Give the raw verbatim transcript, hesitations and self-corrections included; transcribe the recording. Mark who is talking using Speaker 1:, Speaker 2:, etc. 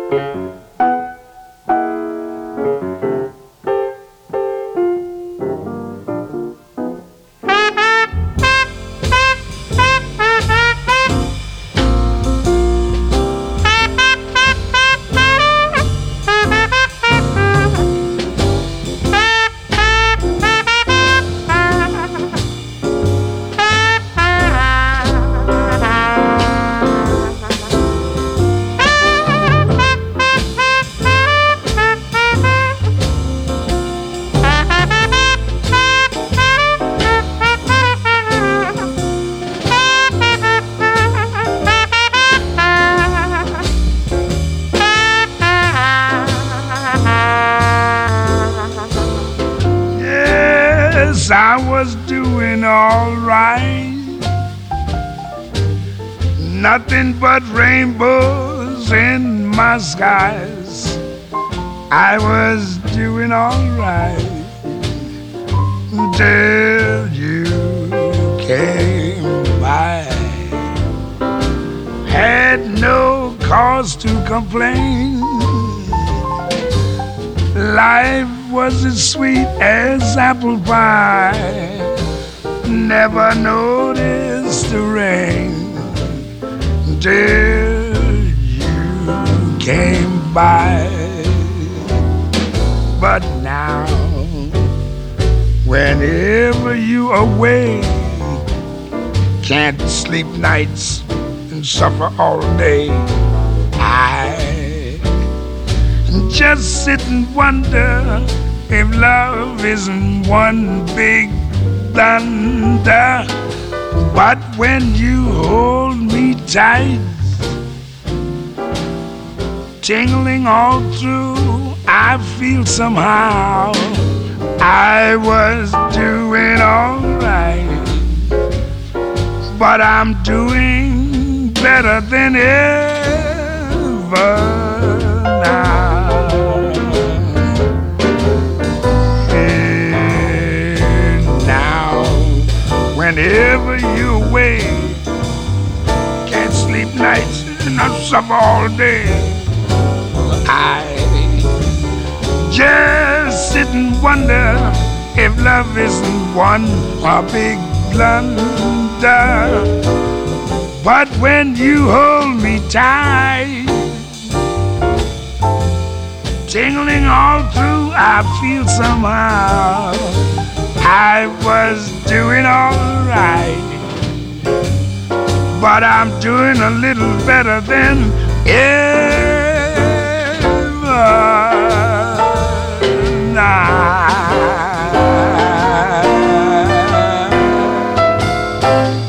Speaker 1: Yes, I was doing all right. Nothing but rainbows in my skies. I was doing all right until you came by. Had no cause to complain. Life was as sweet as apple pie. Never noticed the rain till you came by. But now, whenever you away, can't sleep nights and suffer all day. I just sit and wonder if love isn't one big blunder. But when you hold me tight, tingling all through, I feel somehow I was doing all right. But I'm doing better than ever now. Whenever you're away, can't sleep nights and I suffer all day. I just sit and wonder if love isn't one a big blunder. But when you hold me tight, tingling all through, I feel somehow I was doing all right. But I'm doing a little better than ever now.